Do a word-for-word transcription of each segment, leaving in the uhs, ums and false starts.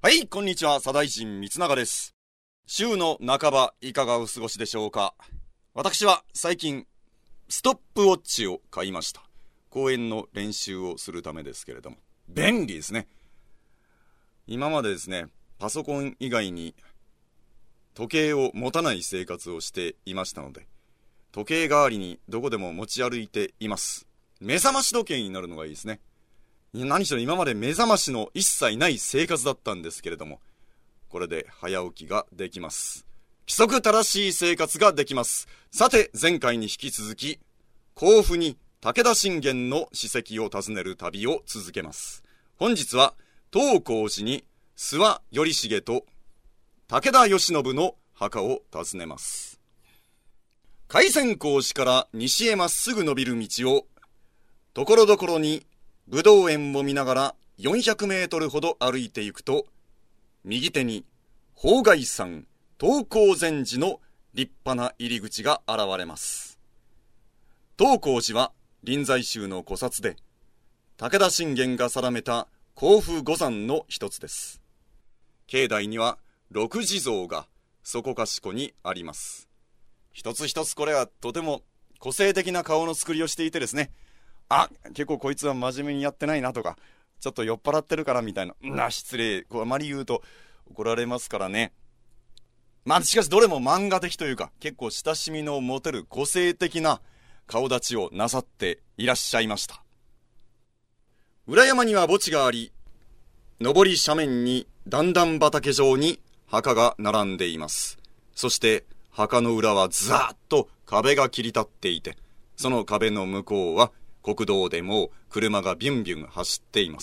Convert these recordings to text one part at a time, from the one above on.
はい、こんにちは、左大臣光永です。週の半ばいかがお過ごしでしょうか。私は最近ストップウォッチを買いました。公演の練習をするためですけれども、便利ですね。今までですね、パソコン以外に時計を持たない生活をしていましたので、時計代わりにどこでも持ち歩いています。目覚まし時計になるのがいいですね。何しろ今まで目覚ましの一切ない生活だったんですけれども、これで早起きができます。規則正しい生活ができます。さて、前回に引き続き甲府に武田信玄の史跡を訪ねる旅を続けます。本日は東光寺に諏訪頼重と武田義信の墓を訪ねます。開泉光寺から西へまっすぐ伸びる道をところどころにぶどう園を見ながらよんひゃくメートルほど歩いていくと、右手に法外山東光禅寺の立派な入り口が現れます。東光寺は臨済宗の古刹で、武田信玄が定めた甲府五山の一つです。境内には六地蔵がそこかしこにあります。一つ一つこれはとても個性的な顔の作りをしていてですね、あ、結構こいつは真面目にやってないなとか、ちょっと酔っ払ってるからみたいな、な、失礼、こうあまり言うと怒られますからね。まあしかしどれも漫画的というか、結構親しみの持てる個性的な顔立ちをなさっていらっしゃいました。裏山には墓地があり、上り斜面に段々畑状に墓が並んでいます。そして墓の裏はずーっと壁が切り立っていて、その壁の向こうは国道でも車がビュンビュン走っています。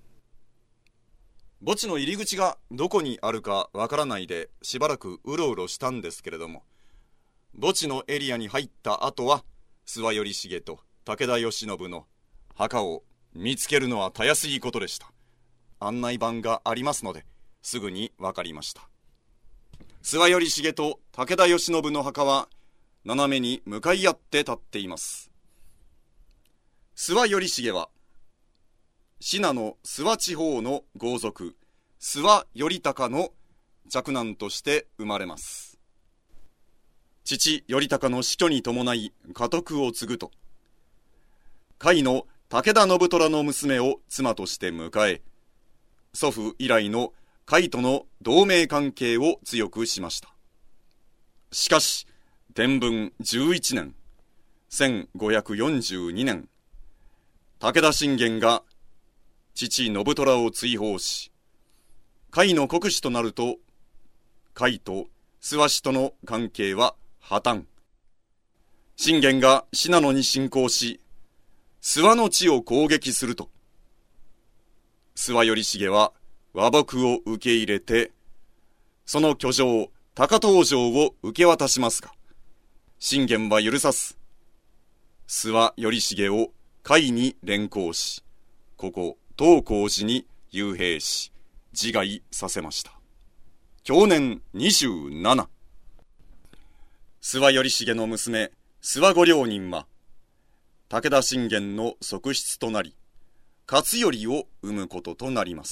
墓地の入り口がどこにあるかわからないでしばらくうろうろしたんですけれども、墓地のエリアに入った後は諏訪頼重と武田義信の墓を見つけるのはたやすいことでした。案内板がありますのですぐにわかりました。諏訪頼重と武田義信の墓は斜めに向かい合って立っています。諏訪頼重は信濃諏訪地方の豪族諏訪頼隆の嫡男として生まれます。父頼隆の死去に伴い家督を継ぐと、甲斐の武田信虎の娘を妻として迎え、祖父以来の甲斐との同盟関係を強くしました。しかし天文じゅういちねん、せんごひゃくよんじゅうにねん、武田信玄が父信虎を追放し、甲斐の国主となると、甲斐と諏訪氏との関係は破綻。信玄が信濃に侵攻し、諏訪の地を攻撃すると、諏訪頼重は和睦を受け入れて、その居城高遠城を受け渡しますが、信玄は許さず、諏訪頼重を甲斐に連行し、ここ東光寺に幽閉し自害させました。享年にじゅうなな。諏訪頼重の娘諏訪御両人は武田信玄の側室となり、勝頼を生むこととなります。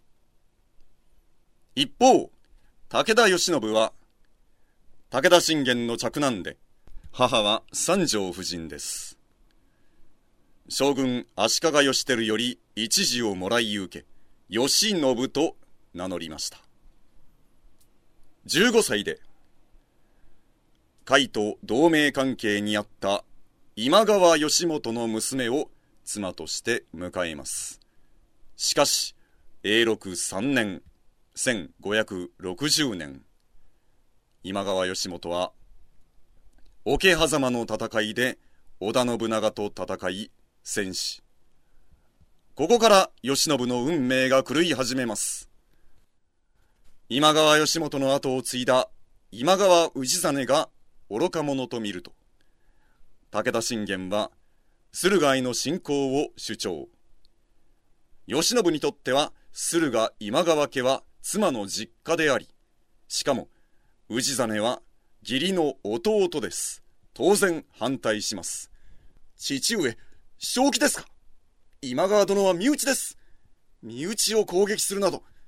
一方、武田義信は武田信玄の嫡男で、母は三条夫人です。将軍足利義輝より一字をもらい受け、義信と名乗りました。じゅうごさいで甲斐と同盟関係にあった今川義元の娘を妻として迎えます。しかし永禄さんねん、せんごひゃくろくじゅうねん、今川義元は桶狭間の戦いで織田信長と戦い戦死。ここから義信の運命が狂い始めます。今川義元の後を継いだ今川氏真が愚か者と見ると、武田信玄は駿河への侵攻を主張。義信にとっては駿河今川家は妻の実家であり、しかも氏真は義理の弟です。当然反対します。父上、正気ですか？今川殿は身内です。身内を攻撃するなど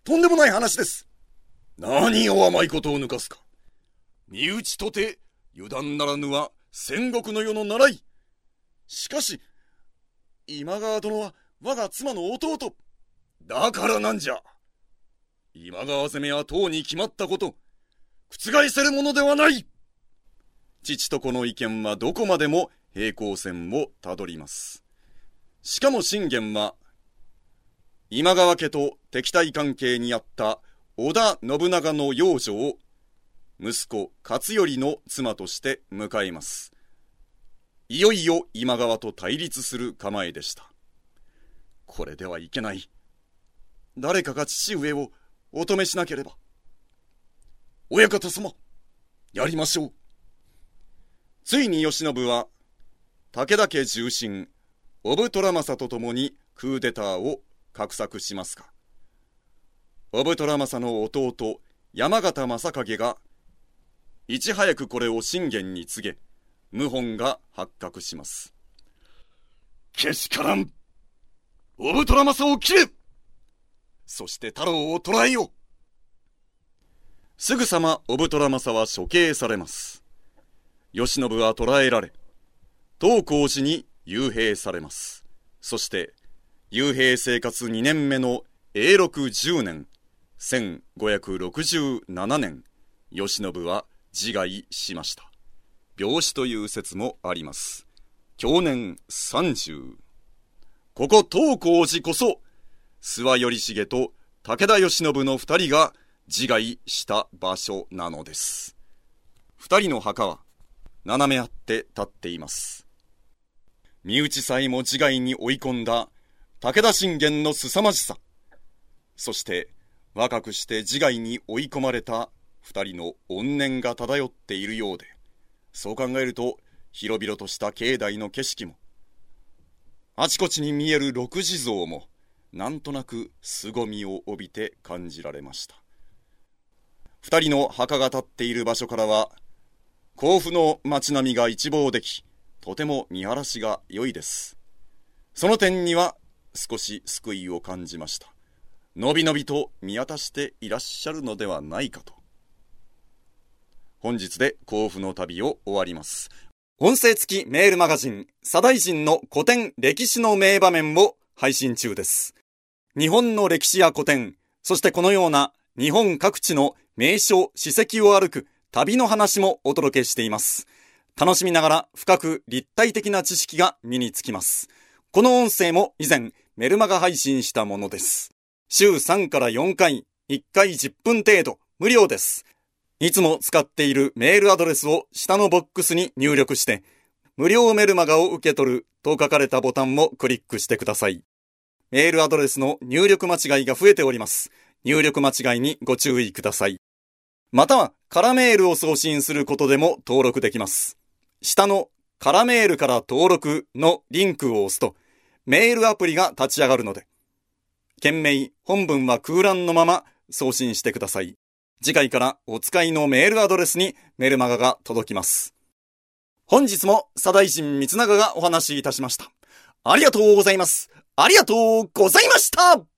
とんでもない話です。何を甘いことを抜かすか。身内とて油断ならぬは戦国の世の習い。しかし今川殿は我が妻の弟だからなんじゃ。今川攻めはとうに決まったこと、覆せるものではない。父と子の意見はどこまでも平行線をたどります。しかも信玄は今川家と敵対関係にあった織田信長の養女を息子勝頼の妻として迎えます。いよいよ今川と対立する構えでした。これではいけない。誰かが父上をお止めしなければ。親方様、やりましょう。ついに慶喜は武田家重臣小武虎政と共にクーデターを画策しますが、小武虎政の弟山形正景がいち早くこれを信玄に告げ、謀反が発覚します。けしからん。小武虎政を切れ。そして太郎を捕らえよう。すぐさま小武虎政は処刑されます。慶喜は捕らえられ、東光寺に幽閉されます。そして幽閉生活にねんめの永禄じゅうねん、せんごひゃくろくじゅうななねん、慶喜は自害しました。病死という説もあります。享年さんじゅう。ここ東光寺こそ諏訪頼重と武田慶喜の二人が自害した場所なのです。二人の墓は斜め合って立っています。身内さえも自害に追い込んだ武田信玄の凄まじさ、そして若くして自害に追い込まれた二人の怨念が漂っているようで、そう考えると広々とした境内の景色も、あちこちに見える六地蔵もなんとなく凄みを帯びて感じられました。二人の墓が立っている場所からは甲府の街並みが一望でき、とても見晴らしが良いです。その点には少し救いを感じました。のびのびと見渡していらっしゃるのではないかと。本日で甲府の旅を終わります。音声付きメールマガジン左大臣の古典歴史の名場面を配信中です。日本の歴史や古典、そしてこのような日本各地の名所史跡を歩く旅の話もお届けしています。楽しみながら深く立体的な知識が身につきます。この音声も以前メルマガ配信したものです。週さんからよんかい、いっかいじゅっぷん程度、無料です。いつも使っているメールアドレスを下のボックスに入力して、無料メルマガを受け取ると書かれたボタンをクリックしてください。メールアドレスの入力間違いが増えております。入力間違いにご注意ください。または、カラメールを送信することでも登録できます。下のカラメールから登録のリンクを押すと、メールアプリが立ち上がるので、件名、本文は空欄のまま送信してください。次回からお使いのメールアドレスにメルマガが届きます。本日も左大臣光長がお話しいたしました。ありがとうございます。ありがとうございました。